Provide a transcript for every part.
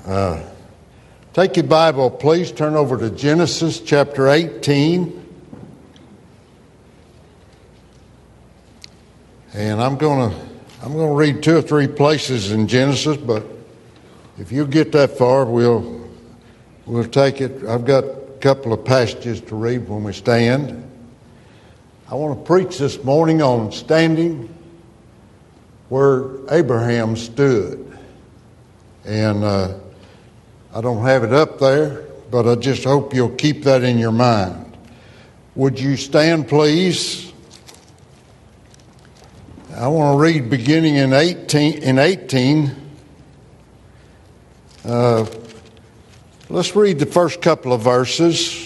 Take your Bible, please. Turn over to Genesis chapter 18. And I'm going to read 2 or 3 places in Genesis, but if you get that far, we'll take it. I've got a couple of passages to read when we stand. I want to preach this morning on standing where Abraham stood. And I don't have it up there, but I just hope you'll keep that in your mind. Would you stand, please? I want to read beginning in 18. Let's read the first couple of verses,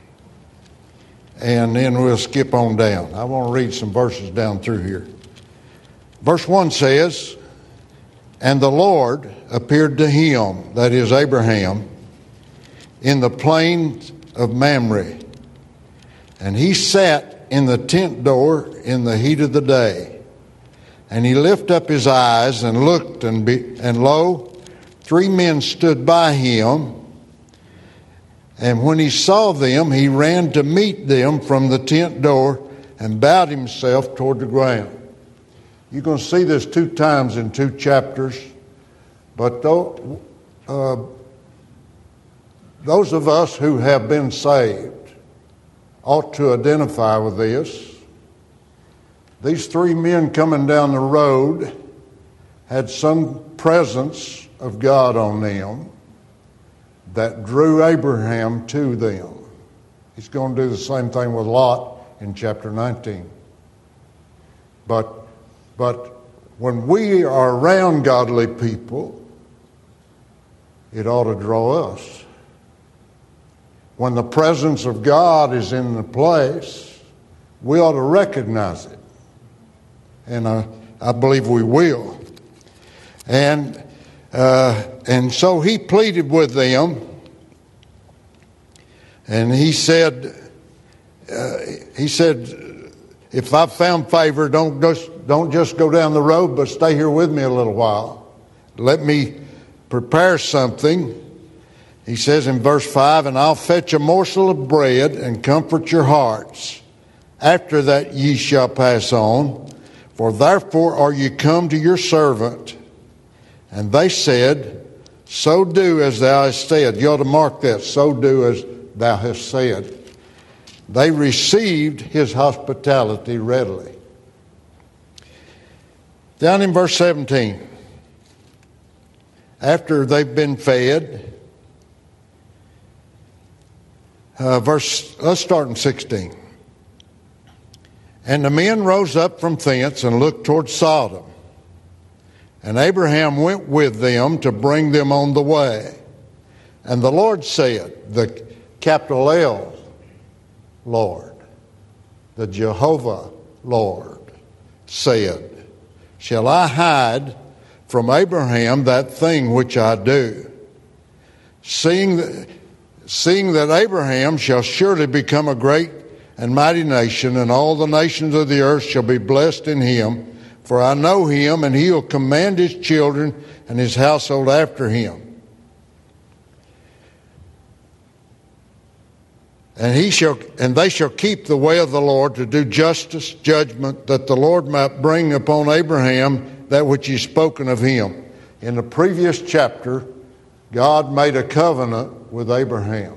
and then we'll skip on down. I want to read some verses down through here. Verse 1 says, "And the Lord appeared to him," that is Abraham, "in the plain of Mamre. And he sat in the tent door in the heat of the day. And he lifted up his eyes and looked, and lo, 3 men stood by him. And when he saw them, he ran to meet them from the tent door and bowed himself toward the ground." You're going to see this 2 times in 2 chapters. But those of us who have been saved ought to identify with this. These 3 men coming down the road had some presence of God on them that drew Abraham to them. He's going to do the same thing with Lot in chapter 19. But when we are around godly people, it ought to draw us. When the presence of God is in the place, we ought to recognize it. And I believe we will. And so he pleaded with them, and he said, "If I've found favor, don't just go down the road, but stay here with me a little while. Let me prepare something." He says in verse 5, "And I'll fetch a morsel of bread and comfort your hearts. After that ye shall pass on. For therefore are ye come to your servant." And they said, "So do as thou hast said." You ought to mark that. "So do as thou hast said." They received his hospitality readily. Down in verse 17. After they've been fed, let's start in 16. "And the men rose up from thence and looked toward Sodom. And Abraham went with them to bring them on the way. And the Lord said," the capital L Lord, the Jehovah Lord, said, "Shall I hide from Abraham that thing which I do? Seeing that Abraham shall surely become a great and mighty nation, and all the nations of the earth shall be blessed in him. For I know him, and he will command his children and his household after him. And they shall keep the way of the Lord to do justice, judgment, that the Lord might bring upon Abraham that which is spoken of him." In the previous chapter, God made a covenant with Abraham.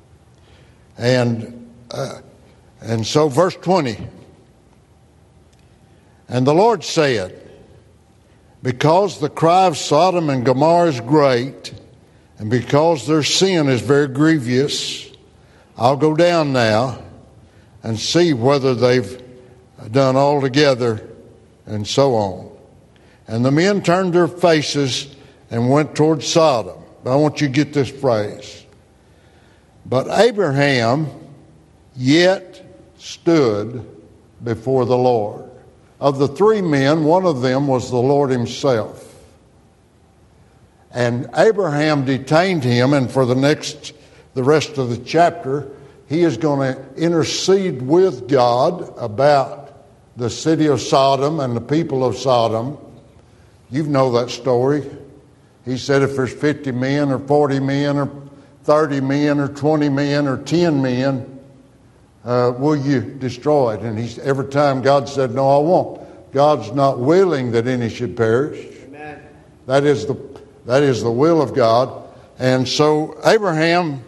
And so verse 20. "And the Lord said, because the cry of Sodom and Gomorrah is great, and because their sin is very grievous, I'll go down now and see whether they've done all together," and so on. "And the men turned their faces and went toward Sodom." But I want you to get this phrase. "But Abraham yet stood before the Lord." Of the 3 men, one of them was the Lord himself. And Abraham detained him, and for the rest of the chapter, he is going to intercede with God about the city of Sodom and the people of Sodom. You know that story. He said, if there's 50 men or 40 men or 30 men or 20 men or 10 men, will you destroy it? And every time God said, no, I won't. God's not willing that any should perish. Amen. That is the will of God. And so Abraham,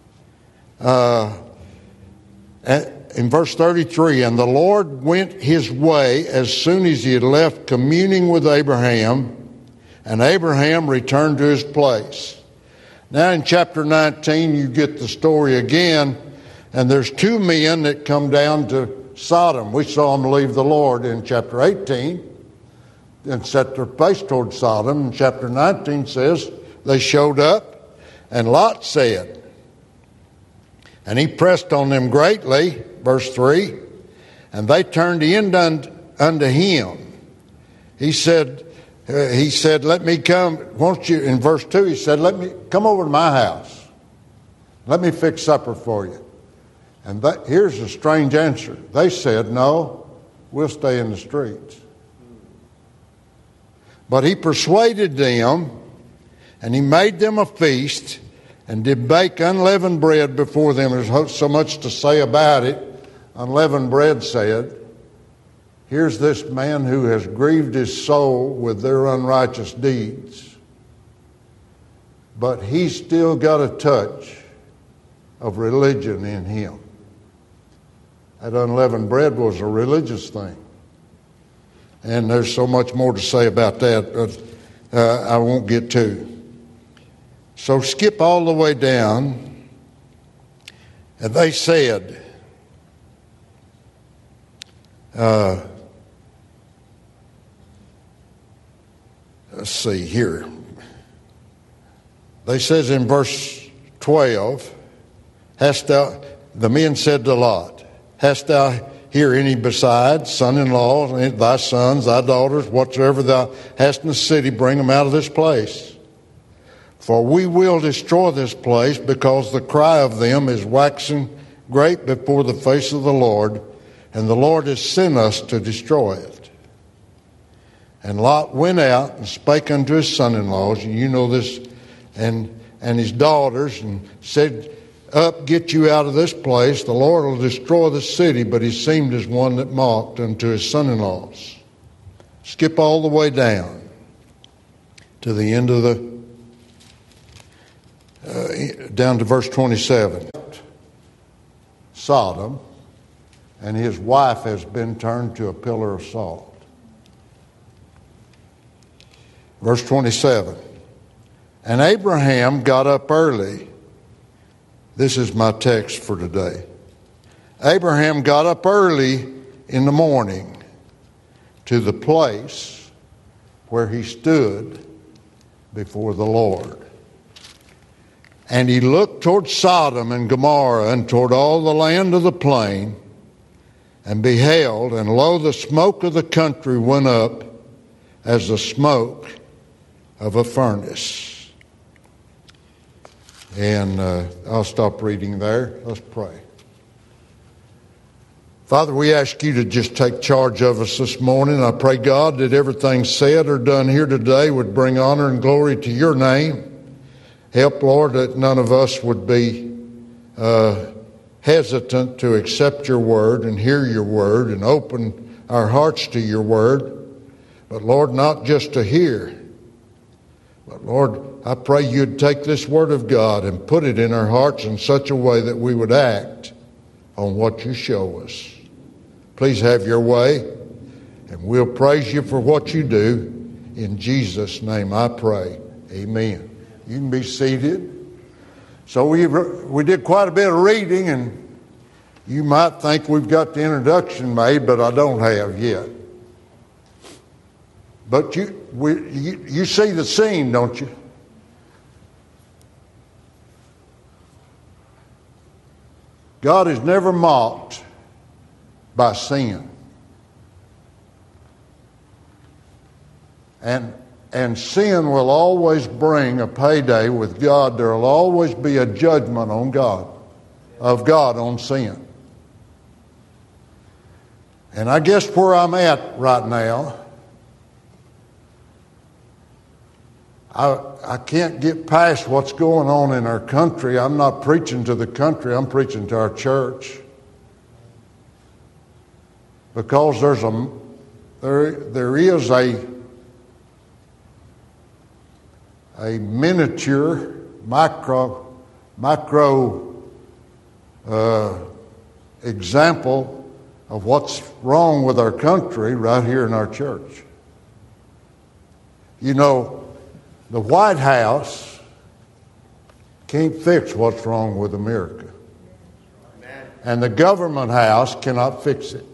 in verse 33, and the Lord went his way as soon as he had left communing with Abraham, and Abraham returned to his place. Now in chapter 19, you get the story again, and there's two men that come down to Sodom. We saw them leave the Lord in chapter 18 and set their face toward Sodom. And chapter 19 says they showed up, and Lot said, and he pressed on them greatly, verse 3, and they turned in unto him. He said, let me come, won't you, in verse 2, he said, let me come over to my house. Let me fix supper for you. And here's a strange answer. They said, no, we'll stay in the streets. But he persuaded them, and he made them a feast, and did bake unleavened bread before them. There's so much to say about it. Unleavened bread said, here's this man who has grieved his soul with their unrighteous deeds, but he's still got a touch of religion in him. That unleavened bread was a religious thing. And there's so much more to say about that, but I won't get to. So skip all the way down. And they said, let's see here. They says in verse 12, the men said to Lot, hast thou here any besides son-in-law, thy sons, thy daughters, whatsoever thou hast in the city, bring them out of this place. For we will destroy this place, because the cry of them is waxing great before the face of the Lord, and the Lord has sent us to destroy it. And Lot went out and spake unto his son-in-laws, and you know this, and his daughters, and said, up, get you out of this place. The Lord will destroy the city. But he seemed as one that mocked unto his son-in-laws. Skip all the way down to the end of down to verse 27. Sodom, and his wife has been turned to a pillar of salt. Verse 27. And Abraham got up early. This is my text for today. Abraham got up early in the morning to the place where he stood before the Lord. And he looked toward Sodom and Gomorrah and toward all the land of the plain, and beheld, and lo, the smoke of the country went up as the smoke of a furnace. And I'll stop reading there. Let's pray. Father, we ask you to just take charge of us this morning. I pray, God, that everything said or done here today would bring honor and glory to your name. Help, Lord, that none of us would be hesitant to accept your word and hear your word and open our hearts to your word. But, Lord, not just to hear, but, Lord, I pray you'd take this word of God and put it in our hearts in such a way that we would act on what you show us. Please have your way, and we'll praise you for what you do. In Jesus' name I pray. Amen. You can be seated. So we did quite a bit of reading, and you might think we've got the introduction made, but I don't have yet. But you see the scene, don't you? God is never mocked by sin. And sin will always bring a payday with God. There will always be a judgment on God, of God on sin. And I guess where I'm at right now, I can't get past what's going on in our country. I'm not preaching to the country, I'm preaching to our church. Because there is a miniature, micro example of what's wrong with our country right here in our church. You know, the White House can't fix what's wrong with America. And the government house cannot fix it.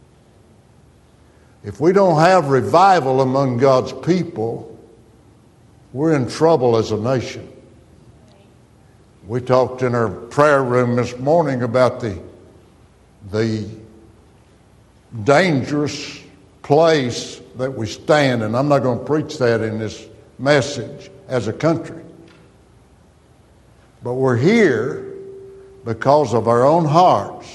If we don't have revival among God's people, we're in trouble as a nation. We talked in our prayer room this morning about the dangerous place that we stand, and I'm not going to preach that in this message as a country. But we're here because of our own hearts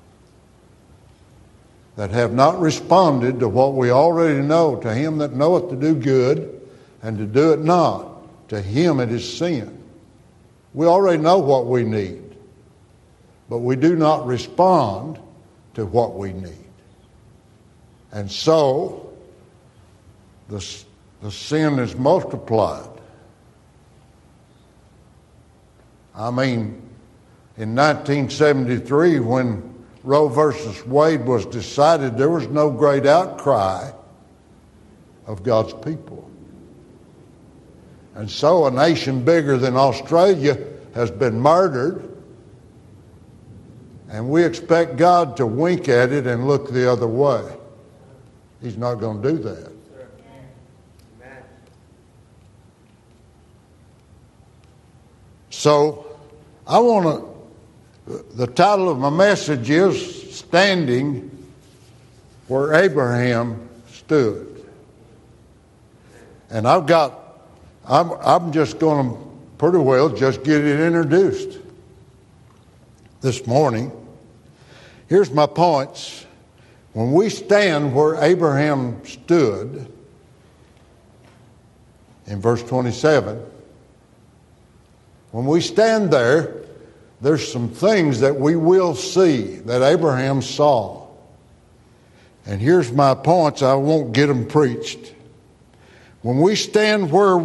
that have not responded to what we already know. To him that knoweth to do good and to do it not, to him it is sin. We already know what we need, but we do not respond to what we need. And so, the sin is multiplied. I mean, in 1973, when Roe versus Wade was decided, there was no great outcry of God's people. And so a nation bigger than Australia has been murdered, and we expect God to wink at it and look the other way. He's not going to do that. So the title of my message is Standing Where Abraham Stood. And I'm just going to pretty well just get it introduced this morning. Here's my points. When we stand where Abraham stood, in verse 27, when we stand there, there's some things that we will see that Abraham saw. And here's my points. I won't get them preached. When we stand where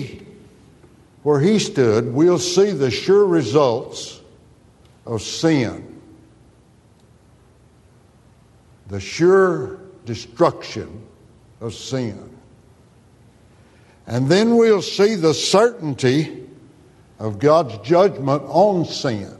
he stood, we'll see the sure results of sin. The sure destruction of sin. And then we'll see the certainty of God's judgment on sin.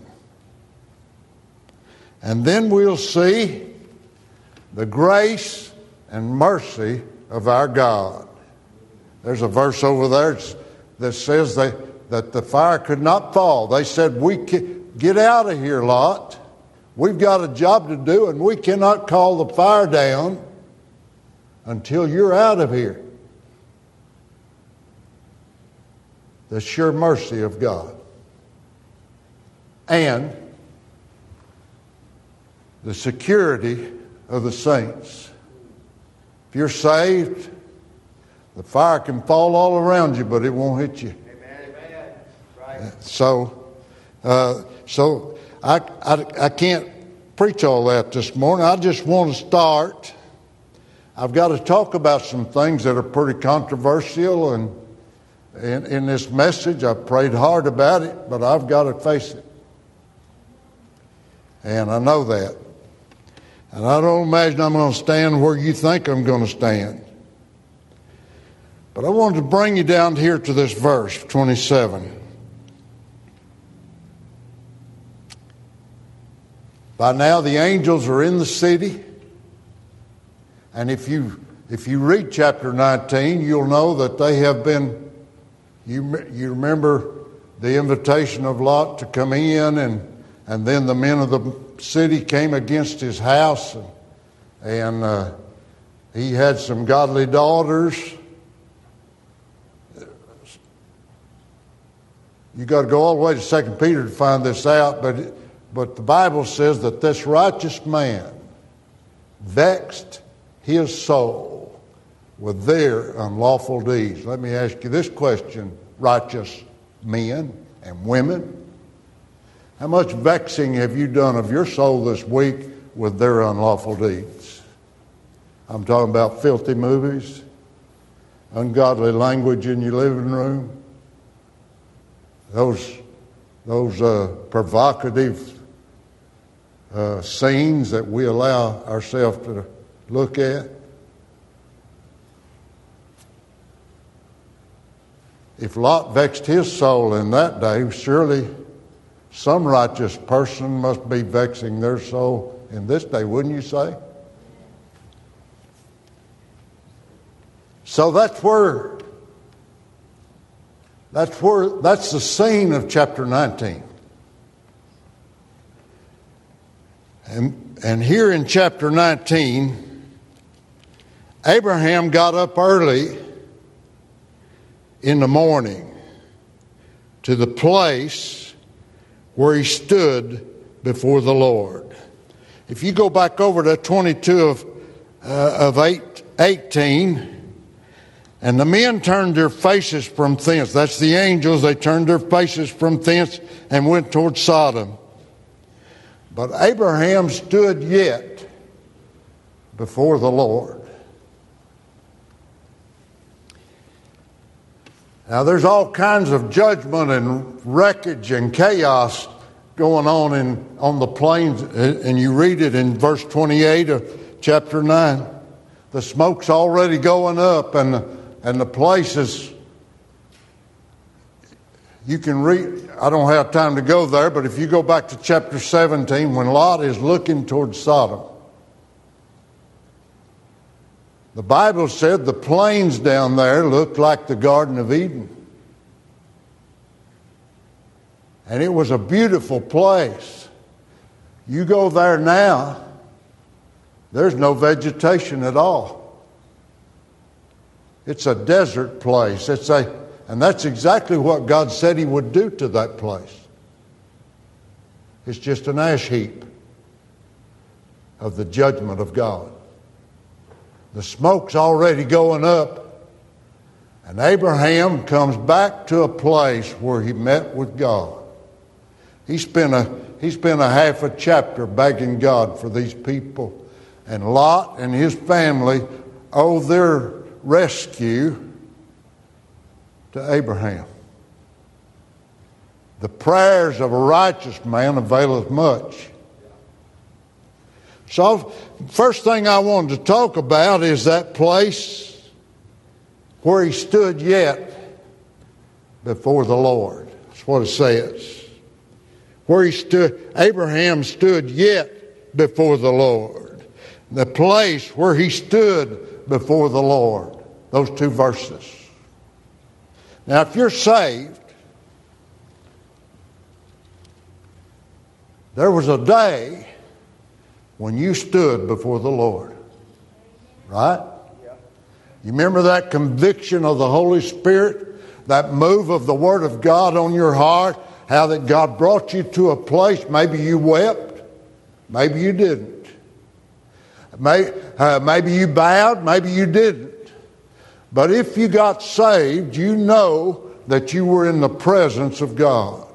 And then we'll see the grace and mercy of our God. There's a verse over there that says that the fire could not fall. They said, get out of here, Lot. We've got a job to do, and we cannot call the fire down until you're out of here. The sure mercy of God. And the security of the saints. If you're saved, the fire can fall all around you, but it won't hit you. Amen. Right. So I can't preach all that this morning. I just want to start. I've got to talk about some things that are pretty controversial, and in this message, I prayed hard about it, but I've got to face it. And I know that. And I don't imagine I'm going to stand where you think I'm going to stand. But I wanted to bring you down here to this verse, 27. By now the angels are in the city. And if you read chapter 19, you'll know that they have been... You remember the invitation of Lot to come in, and then the men of the city came against his house, and he had some godly daughters. You got to go all the way to 2 Peter to find this out, but the Bible says that this righteous man vexed his soul with their unlawful deeds. Let me ask you this question, righteous men and women. How much vexing have you done of your soul this week with their unlawful deeds? I'm talking about filthy movies, ungodly language in your living room, those provocative scenes that we allow ourselves to look at. If Lot vexed his soul in that day, surely some righteous person must be vexing their soul in this day, wouldn't you say? So that's the scene of chapter 19. And here in chapter 19, Abraham got up early in the morning to the place where he stood before the Lord. If you go back over to 22 of 18, and the men turned their faces from thence. That's the angels. They turned their faces from thence and went toward Sodom. But Abraham stood yet before the Lord. Now there's all kinds of judgment and wreckage and chaos going on the plains, and you read it in verse 28 of chapter 9. The smoke's already going up, and the places, you can read, I don't have time to go there, but if you go back to chapter 17, when Lot is looking towards Sodom, the Bible said the plains down there looked like the Garden of Eden. And it was a beautiful place. You go there now, there's no vegetation at all. It's a desert place. And that's exactly what God said He would do to that place. It's just an ash heap of the judgment of God. The smoke's already going up, and Abraham comes back to a place where he met with God. He spent a half a chapter begging God for these people, and Lot and his family owe their rescue to Abraham. The prayers of a righteous man availeth much. So, first thing I wanted to talk about is that place where he stood yet before the Lord. That's what it says. Where he stood, Abraham stood yet before the Lord. The place where he stood before the Lord. Those two verses. Now, if you're saved, there was a day when you stood before the Lord. Right? You remember that conviction of the Holy Spirit? That move of the Word of God on your heart? How that God brought you to a place, maybe you wept, maybe you didn't. Maybe you bowed, maybe you didn't. But if you got saved, you know that you were in the presence of God.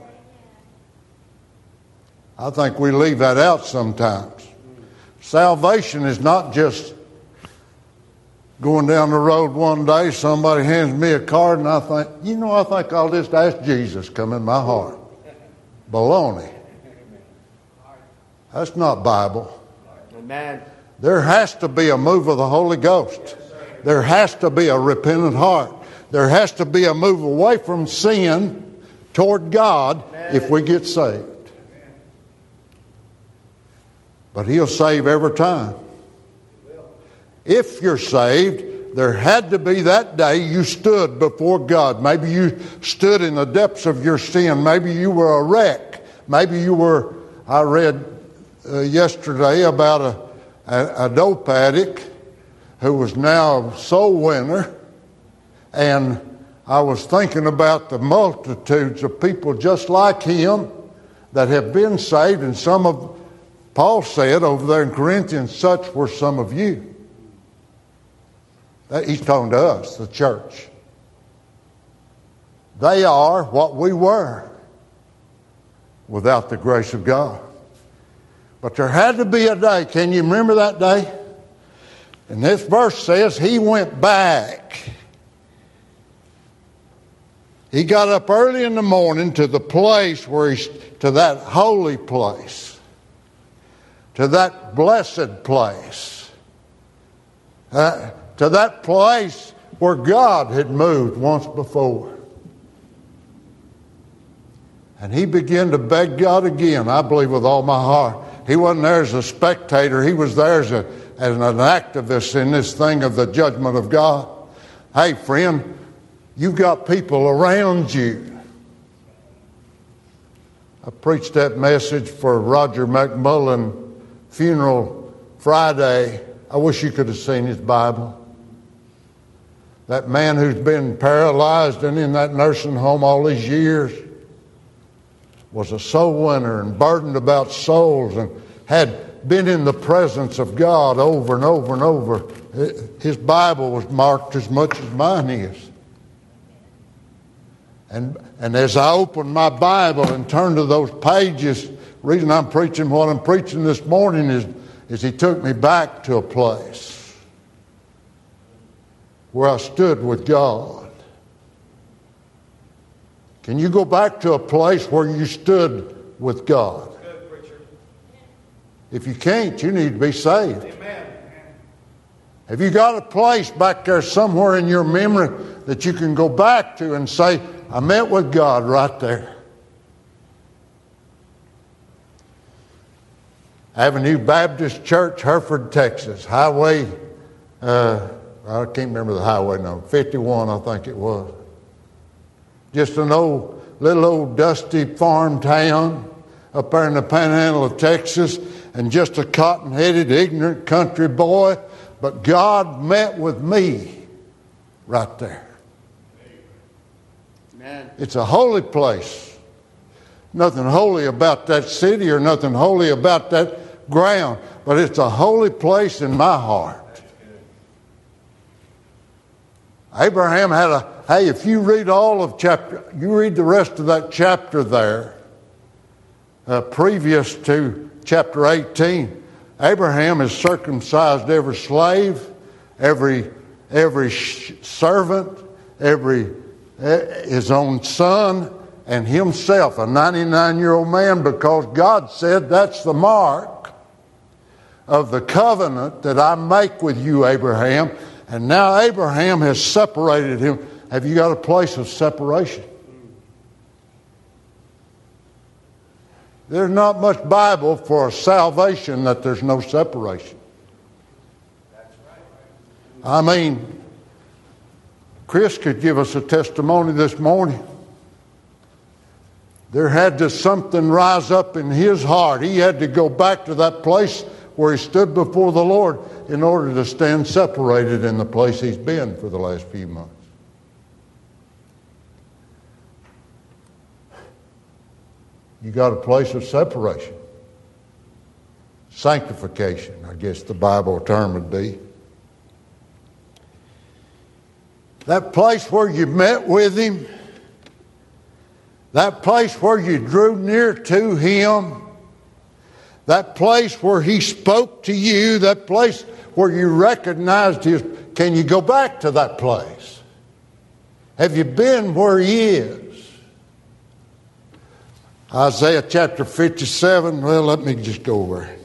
I think we leave that out sometimes. Salvation is not just going down the road one day, somebody hands me a card and I think, I think I'll just ask Jesus come in my heart. Baloney. That's not Bible. Amen. There has to be a move of the Holy Ghost. There has to be a repentant heart. There has to be a move away from sin toward God if we get saved. But He'll save every time. If you're saved, there had to be that day you stood before God. Maybe you stood in the depths of your sin. Maybe you were a wreck. Maybe you were, I read yesterday about a dope addict who was now a soul winner. And I was thinking about the multitudes of people just like him that have been saved. And some of, Paul said over there in Corinthians, such were some of you. He's talking to us, the church. They are what we were without the grace of God. But there had to be a day. Can you remember that day? And this verse says he went back. He got up early in the morning to the place where to that holy place, to that blessed place, to that place where God had moved once before. And he began to beg God again, I believe with all my heart. He wasn't there as a spectator. He was there as an activist in this thing of the judgment of God. Hey, friend, you've got people around you. I preached that message for Roger McMullen funeral Friday. I wish you could have seen his Bible. That man who's been paralyzed and in that nursing home all these years was a soul winner and burdened about souls and had been in the presence of God over and over and over. His Bible was marked as much as mine is. And as I opened my Bible and turned to those pages, the reason I'm preaching what I'm preaching this morning is he took me back to a place where I stood with God. Can you go back to a place where you stood with God? If you can't, you need to be saved. Amen. Have you got a place back there somewhere in your memory that you can go back to and say, I met with God right there? Avenue Baptist Church, Hereford, Texas. Highway, I can't remember the highway number, 51 I think it was. Just an little old dusty farm town up there in the panhandle of Texas, and just a cotton-headed, ignorant country boy. But God met with me right there. Amen. It's a holy place. Nothing holy about that city or nothing holy about that ground, but it's a holy place in my heart. Abraham had hey, if you read you read the rest of that chapter there, previous to chapter 18, Abraham has circumcised every slave, every servant, his own son, and himself, a 99-year-old man, because God said that's the mark of the covenant that I make with you, Abraham. And now Abraham has separated him. Have you got a place of separation? There's not much Bible for a salvation that there's no separation. I mean, Chris could give us a testimony this morning. There had to something rise up in his heart. He had to go back to that place where he stood before the Lord in order to stand separated in the place he's been for the last few months. You got a place of separation. Sanctification, I guess the Bible term would be. That place where you met with him, that place where you drew near to him, that place where he spoke to you, that place where you recognized his... Can you go back to that place? Have you been where he is? Isaiah chapter 57, well, let me just go over it.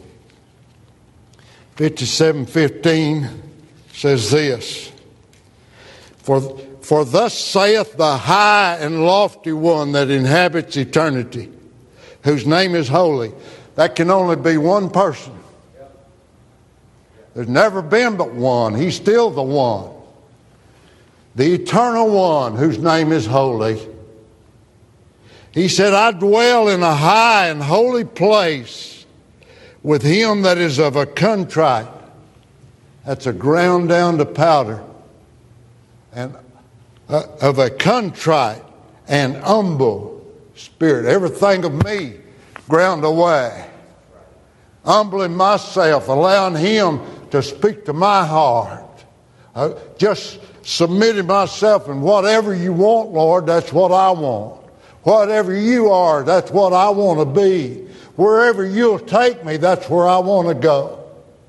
57:15 says this, For thus saith the high and lofty one that inhabits eternity, whose name is holy. That can only be one person. There's never been but one. He's still the one. The eternal one whose name is holy. He said, I dwell in a high and holy place with him that is of a contrite. That's a ground down to powder. And of a contrite and humble spirit. Everything of me ground away. Humbling myself, allowing him to speak to my heart. Just submitting myself, and whatever you want, Lord, that's what I want. Whatever you are, that's what I want to be. Wherever you'll take me, that's where I want to go.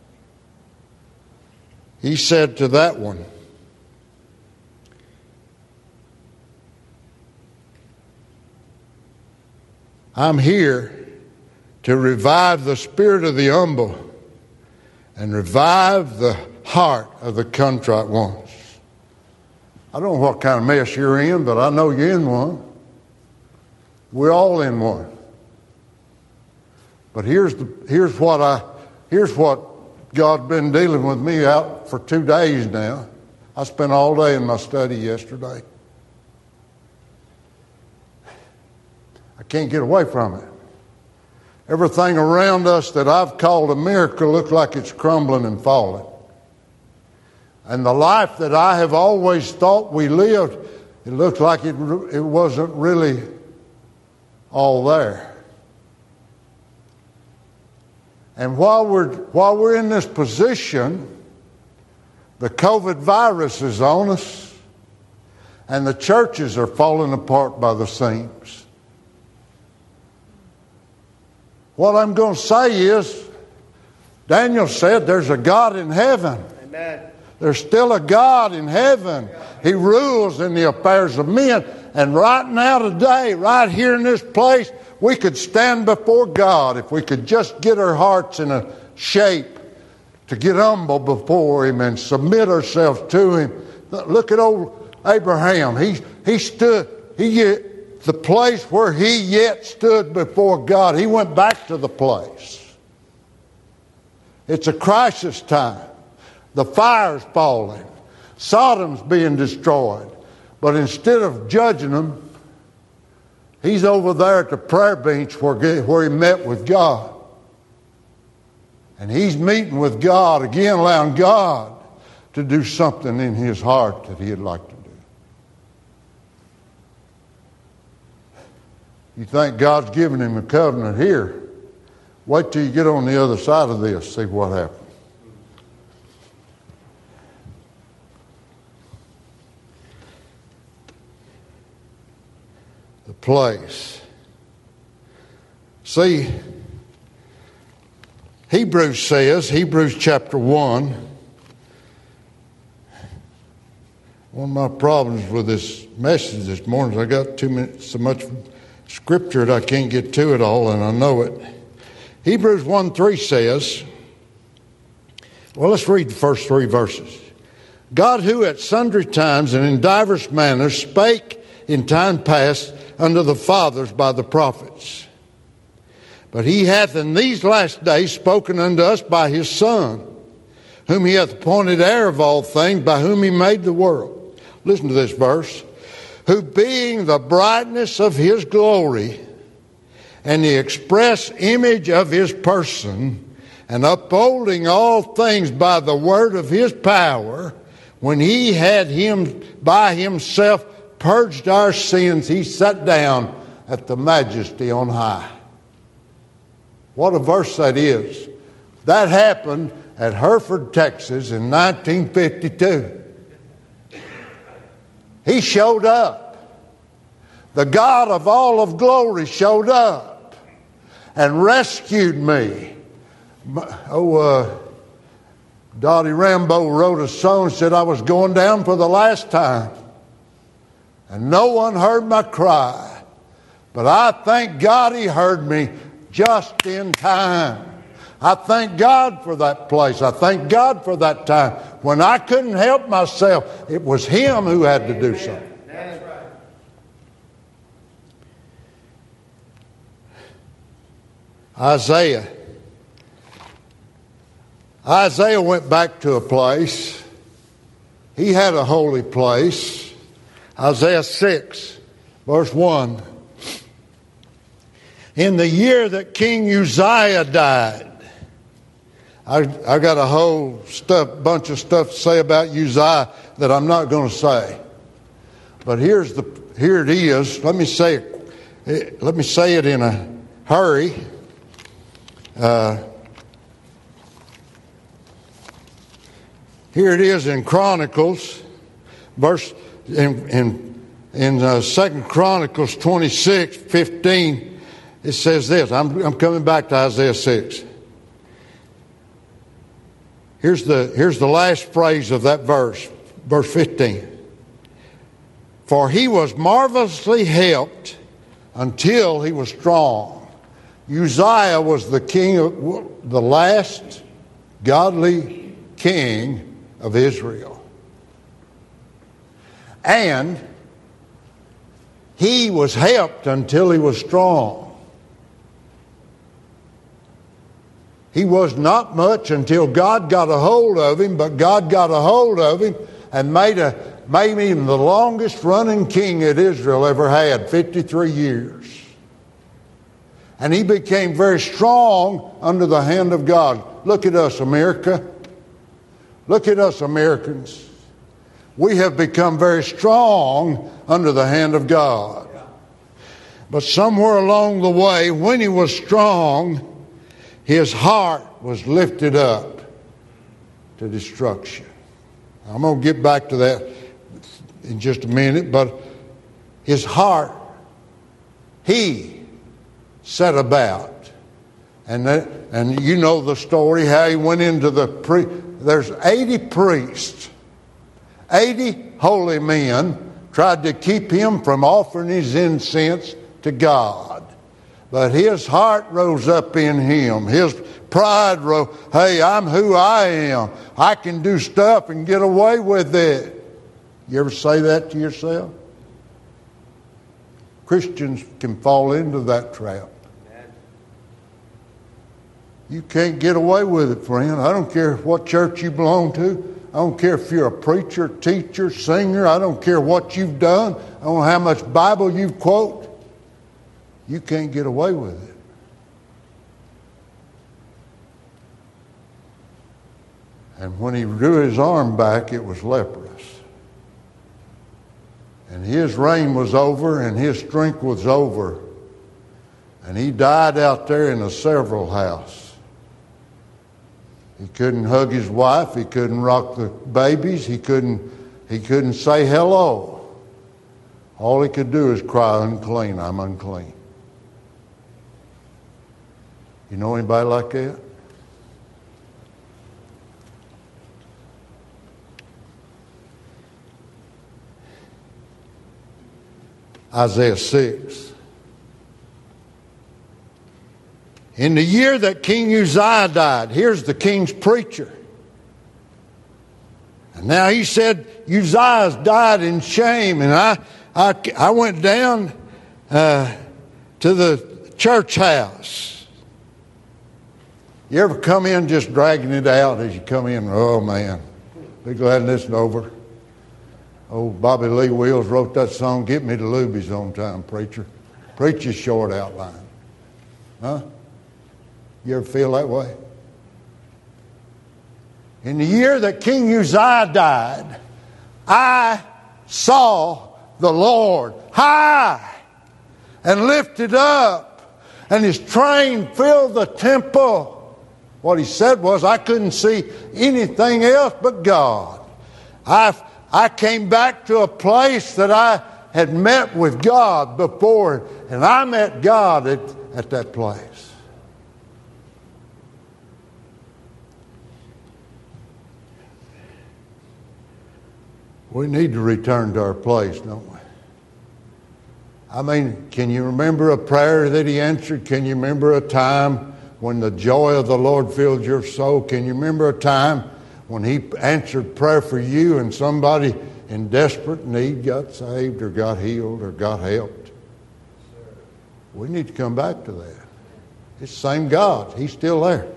He said to that one, I'm here to revive the spirit of the humble and revive the heart of the contrite ones. I don't know what kind of mess you're in, but I know you're in one. We're all in one. But here's what God's been dealing with me out for 2 days now. I spent all day in my study yesterday. I can't get away from it. Everything around us that I've called a miracle looks like it's crumbling and falling. And the life that I have always thought we lived, it looks like it wasn't really all there. And while we're in this position, the COVID virus is on us, and the churches are falling apart by the seams. What I'm going to say is, Daniel said there's a God in heaven. Amen. There's still a God in heaven. He rules in the affairs of men. And right now, today, right here in this place, we could stand before God if we could just get our hearts in a shape to get humble before Him and submit ourselves to Him. Look at old Abraham. He stood, the place where he yet stood before God. He went back to the place. It's a crisis time. The fire's falling. Sodom's being destroyed. But instead of judging them, he's over there at the prayer bench where he met with God. And he's meeting with God again, allowing God to do something in his heart that he'd like to do. You think God's giving him a covenant here? Wait till you get on the other side of this, see what happens. The place. See, Hebrews says, Hebrews chapter 1, one of my problems with this message this morning is I got so much scripture that I can't get to it all, and I know it. Hebrews 1:3 says, well, let's read the first 3 verses. God, who at sundry times and in divers manners spake in time past unto the fathers by the prophets. But he hath in these last days spoken unto us by his Son, whom he hath appointed heir of all things, by whom he made the world. Listen to this verse. Who being the brightness of his glory and the express image of his person, and upholding all things by the word of his power, when he had him by himself purged our sins, he sat down at the majesty on high. What a verse that is. That happened at Hereford, Texas in 1952. He showed up. The God of all of glory showed up and rescued me. Dottie Rambo wrote a song, said I was going down for the last time. And no one heard my cry. But I thank God he heard me just in time. I thank God for that place. I thank God for that time. When I couldn't help myself, it was him who had to do something. That's right. Isaiah went back to a place. He had a holy place. Isaiah 6, verse 1. In the year that King Uzziah died. I got a whole bunch of stuff to say about Uzziah that I'm not going to say. But here it is. Let me say it in a hurry. Here it is in Chronicles, verse in 2 Chronicles 26:15. It says this. I'm coming back to Isaiah 6. Here's the last phrase of that verse, verse 15. For he was marvelously helped until he was strong. Uzziah was the king of the last godly king of Israel. And he was helped until he was strong. He was not much until God got a hold of him, but God got a hold of him and made him the longest running king that Israel ever had, 53 years. And he became very strong under the hand of God. Look at us, America. Look at us, Americans. We have become very strong under the hand of God. But somewhere along the way, when he was strong, his heart was lifted up to destruction. I'm going to get back to that in just a minute, but his heart, he set about. And you know the story, how he went into there's 80 priests, 80 holy men tried to keep him from offering his incense to God. But his heart rose up in him. His pride rose, hey, I'm who I am. I can do stuff and get away with it. You ever say that to yourself? Christians can fall into that trap. You can't get away with it, friend. I don't care what church you belong to. I don't care if you're a preacher, teacher, singer. I don't care what you've done. I don't know how much Bible you quote. You can't get away with it. And when he drew his arm back, it was leprous. And his reign was over and his strength was over. And he died out there in a several house. He couldn't hug his wife. He couldn't rock the babies. He couldn't say hello. All he could do is cry, unclean, I'm unclean. You know anybody like that? Isaiah 6. In the year that King Uzziah died, here's the king's preacher. And now he said, Uzziah's died in shame. And I went down to the church house. You ever come in just dragging it out as you come in? Oh, man, be glad this is over. Old Bobby Lee Wills wrote that song, Get Me to Luby's on time, preacher. Preach a short outline. Huh? You ever feel that way? In the year that King Uzziah died, I saw the Lord high and lifted up, and his train filled the temple. What he said was, I couldn't see anything else but God. I came back to a place that I had met with God before, and I met God at that place. We need to return to our place, don't we? I mean, can you remember a prayer that he answered? Can you remember a time when the joy of the Lord filled your soul? Can you remember a time when he answered prayer for you and somebody in desperate need got saved or got healed or got helped? We need to come back to that. It's the same God. He's still there.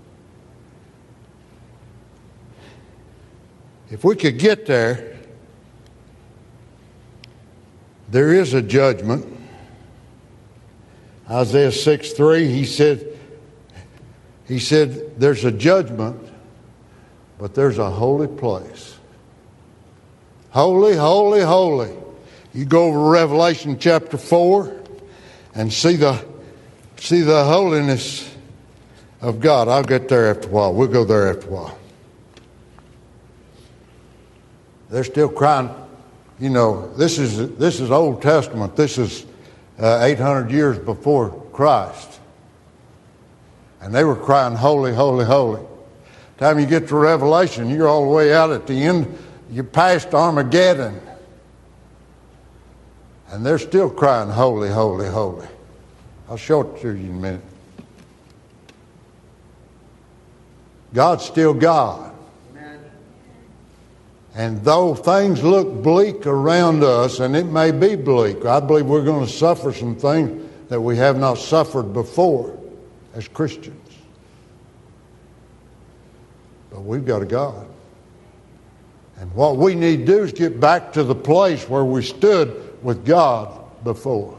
If we could get there, there is a judgment. Isaiah 6:3, he said, there's a judgment, but there's a holy place. Holy, holy, holy. You go over to Revelation chapter 4 and see the holiness of God. I'll get there after a while. We'll go there after a while. They're still crying. You know, this is Old Testament. This is 800 years before Christ. And they were crying, holy, holy, holy. Time you get to Revelation, you're all the way out at the end. You're past Armageddon. And they're still crying, holy, holy, holy. I'll show it to you in a minute. God's still God. Amen. And though things look bleak around us, and it may be bleak, I believe we're going to suffer some things that we have not suffered before as Christians. But we've got a God. And what we need to do is get back to the place where we stood with God before.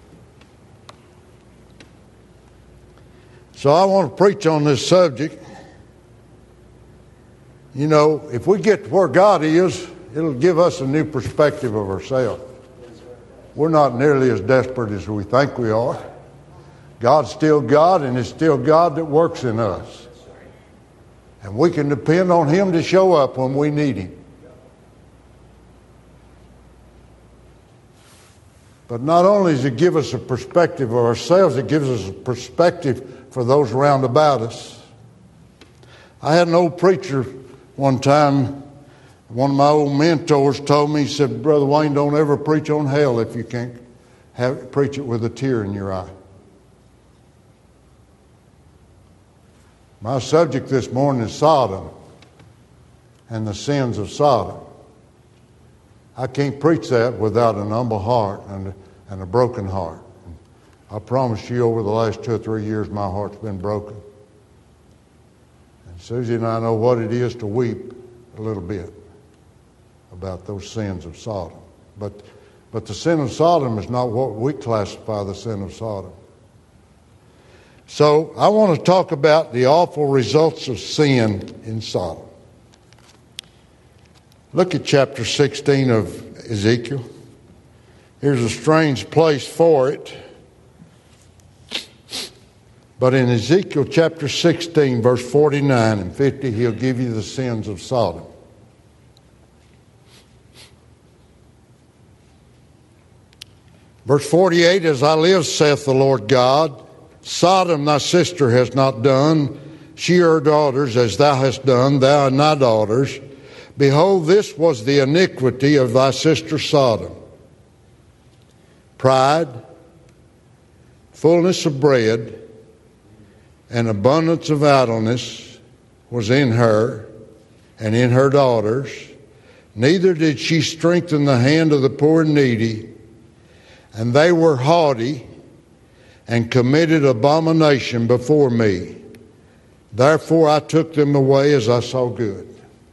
So I want to preach on this subject. You know, if we get to where God is, it'll give us a new perspective of ourselves. We're not nearly as desperate as we think we are. God's still God, and it's still God that works in us. And we can depend on Him to show up when we need Him. But not only does it give us a perspective of ourselves, it gives us a perspective for those around about us. I had an old preacher one time, one of my old mentors told me, he said, Brother Wayne, don't ever preach on hell if you can't preach it with a tear in your eye. My subject this morning is Sodom and the sins of Sodom. I can't preach that without an humble heart and a broken heart. I promise you, over the last 2 or 3 years, my heart's been broken. And Susie and I know what it is to weep a little bit about those sins of Sodom. But the sin of Sodom is not what we classify the sin of Sodom. So I want to talk about the awful results of sin in Sodom. Look at chapter 16 of Ezekiel. Here's a strange place for it. But in Ezekiel chapter 16, verse 49 and 50, he'll give you the sins of Sodom. Verse 48, As I live, saith the Lord God, Sodom thy sister has not done, she her daughters, as thou hast done, thou and thy daughters. Behold, this was the iniquity of thy sister Sodom. Pride, fullness of bread, and abundance of idleness was in her and in her daughters. Neither did she strengthen the hand of the poor and needy. And they were haughty and committed abomination before me. Therefore I took them away as I saw good.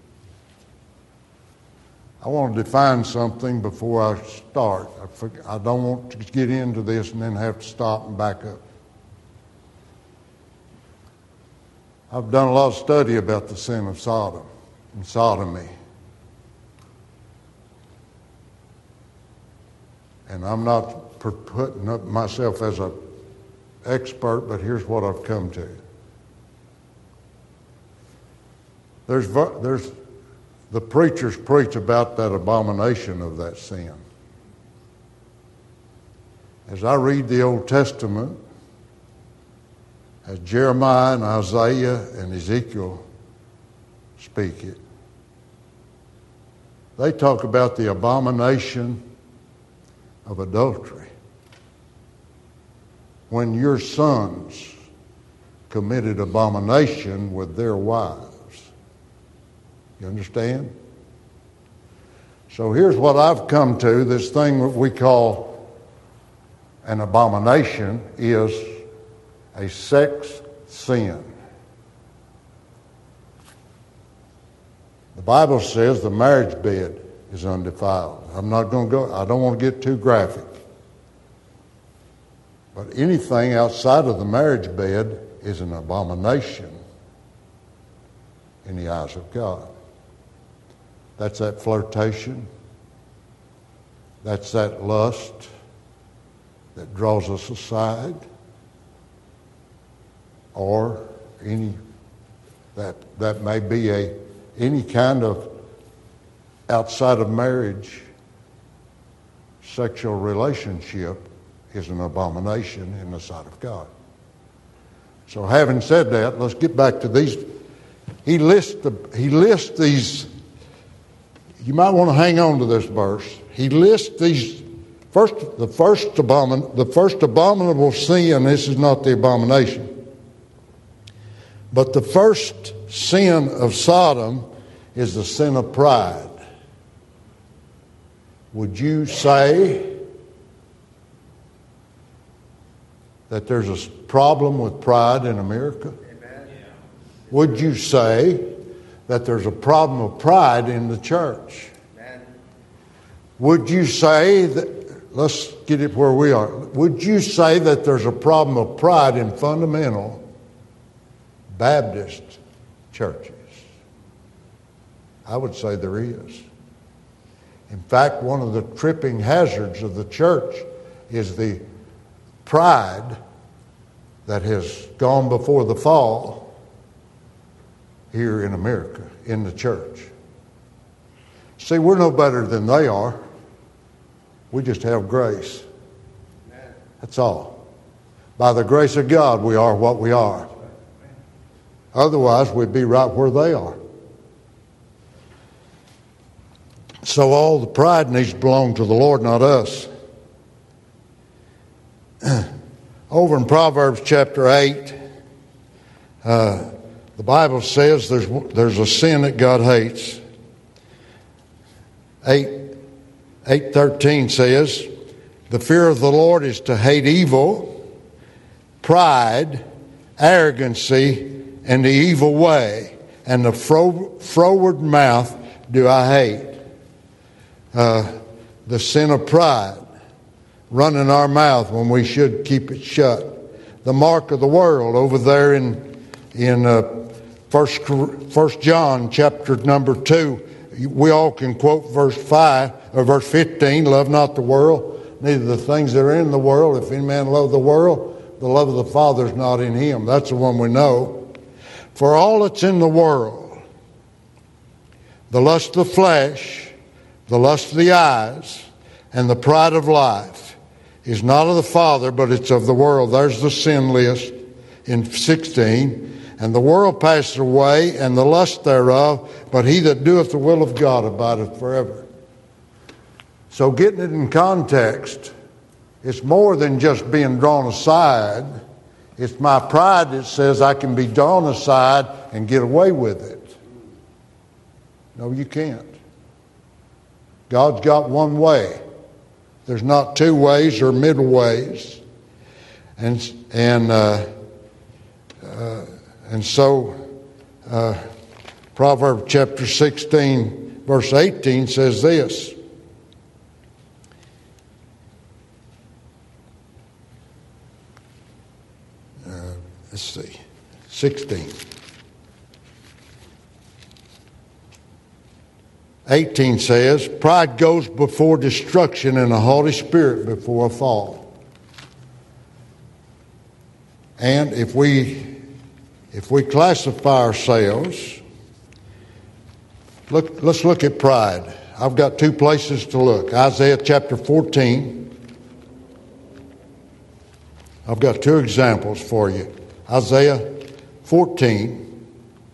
I want to define something before I start. I don't want to get into this and then have to stop and back up. I've done a lot of study about the sin of Sodom and sodomy. And I'm not putting up myself as an expert, but here's what I've come to. There's the preachers preach about that abomination of that sin. As I read the Old Testament, as Jeremiah and Isaiah and Ezekiel speak it, they talk about the abomination of adultery. When your sons committed abomination with their wives. You understand? So here's what I've come to. This thing that we call an abomination is a sex sin. The Bible says the marriage bed is undefiled. I'm not going to go, I don't want to get too graphic. But anything outside of the marriage bed is an abomination in the eyes of God. That's that flirtation. That's that lust that draws us aside. Or that may be any kind of outside of marriage, sexual relationship is an abomination in the sight of God. So having said that, let's get back to these. He lists these. You might want to hang on to this verse. He lists these. The first abominable sin. This is not the abomination, but the first sin of Sodom is the sin of pride. Would you say that there's a problem with pride in America? Amen. Would you say that there's a problem of pride in the church? Amen. Would you say that, let's get it where we are, would you say that there's a problem of pride in fundamental Baptist churches? I would say there is. In fact, one of the tripping hazards of the church is the pride that has gone before the fall here in America, in the church. See, we're no better than they are. We just have grace. That's all. By the grace of God, we are what we are. Otherwise, we'd be right where they are. So all the pride needs to belong to the Lord, not us. Over in Proverbs chapter 8, the Bible says there's a sin that God hates. 8:13 says, the fear of the Lord is to hate evil, pride, arrogancy, and the evil way, and the froward mouth do I hate. The sin of pride, running our mouth when we should keep it shut. The mark of the world over there in 1 John chapter number 2. We all can quote verse 5 or verse 15. Love not the world, neither the things that are in the world. If any man love the world, the love of the Father is not in him. That's the one we know. For all that's in the world, the lust of the flesh, the lust of the eyes, and the pride of life is not of the Father, but it's of the world. There's the sin list in 16. And the world passeth away, and the lust thereof, but he that doeth the will of God abideth forever. So getting it in context, it's more than just being drawn aside. It's my pride that says I can be drawn aside and get away with it. No, you can't. God's got one way. There's not two ways or middle ways. And so Proverbs chapter 16, verse 18 says this. Let's see, 16. 18 says, pride goes before destruction and a haughty spirit before a fall. And if we classify ourselves, let's look at pride. I've got two places to look. Isaiah chapter 14. I've got two examples for you. Isaiah 14.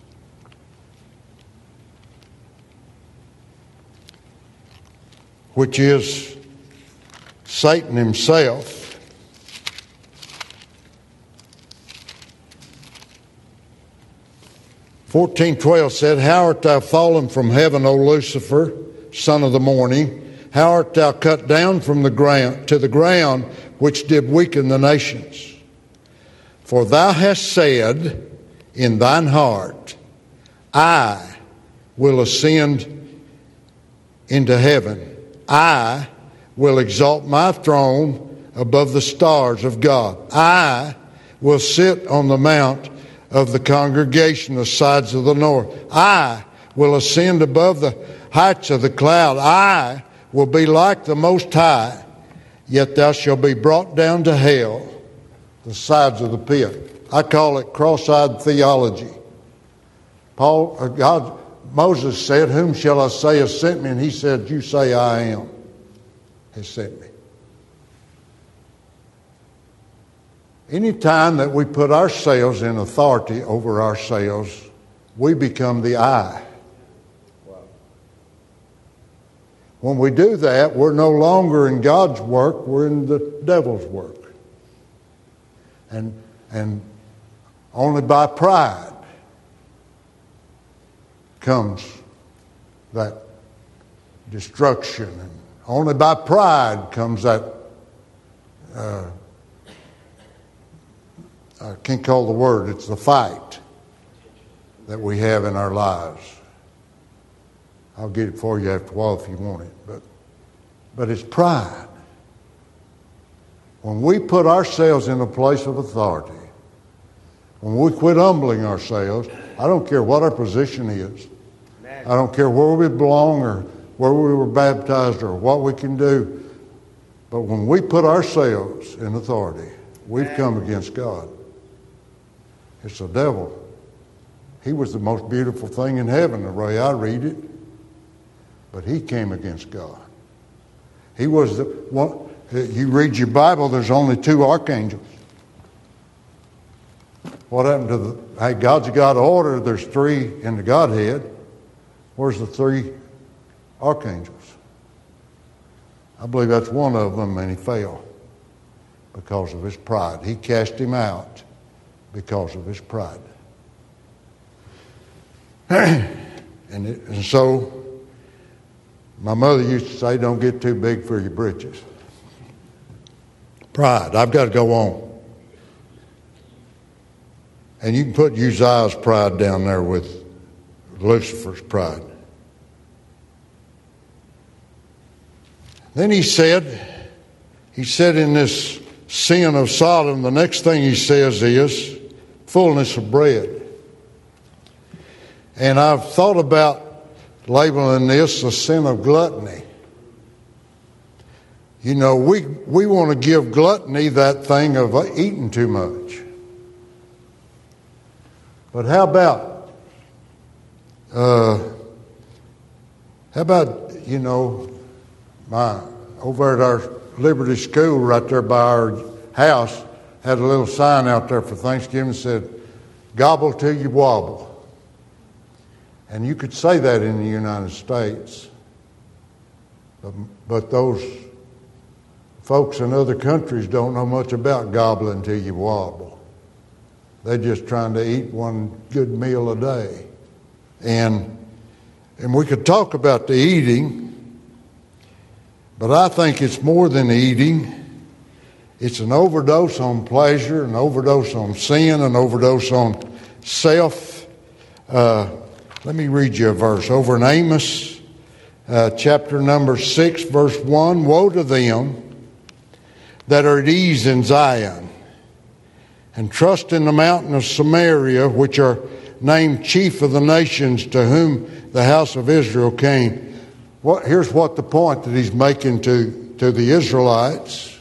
Which is Satan himself. (14:12) said, how art thou fallen from heaven, O Lucifer, son of the morning? How art thou cut down from the ground to the ground, which did weaken the nations? For thou hast said in thine heart, I will ascend into heaven. I will exalt my throne above the stars of God. I will sit on the mount of the congregation, the sides of the north. I will ascend above the heights of the cloud. I will be like the Most High, yet thou shalt be brought down to hell, the sides of the pit. I call it cross-eyed theology. Moses said, "Whom shall I say has sent me?" And he said, "You say I am has sent me." Any time that we put ourselves in authority over ourselves, we become the I. When we do that, we're no longer in God's work, we're in the devil's work. And only by pride comes that destruction. And only by pride comes that, I can't call the word, it's the fight that we have in our lives. I'll get it for you after a while if you want it. But it's pride. When we put ourselves in a place of authority, when we quit humbling ourselves, I don't care what our position is. I don't care where we belong or where we were baptized or what we can do. But when we put ourselves in authority, we've come against God. It's the devil. He was the most beautiful thing in heaven, the way I read it. But he came against God. He was the one. You read your Bible, there's only 2 archangels. What happened to hey, God's a God of order, there's 3 in the Godhead. Where's the 3 archangels? I believe that's one of them, and he fell because of his pride. He cast him out because of his pride. And so, my mother used to say, don't get too big for your britches. Pride. I've got to go on. And you can put Uzziah's pride down there with Lucifer's pride. Then he said in this sin of Sodom, the next thing he says is fullness of bread. And I've thought about labeling this the sin of gluttony. You know, we want to give gluttony that thing of eating too much. But how about, you know, over at our Liberty School right there by our house, had a little sign out there for Thanksgiving that said, "Gobble till you wobble." And you could say that in the United States. But those folks in other countries don't know much about gobbling till you wobble. They're just trying to eat one good meal a day. And we could talk about the eating, but I think it's more than eating. It's an overdose on pleasure, an overdose on sin, an overdose on self. Let me read you a verse. Over in Amos, chapter number 6, verse 1. Woe to them that are at ease in Zion, and trust in the mountain of Samaria, which are named chief of the nations, to whom the house of Israel came. Here's what the point that he's making to the Israelites.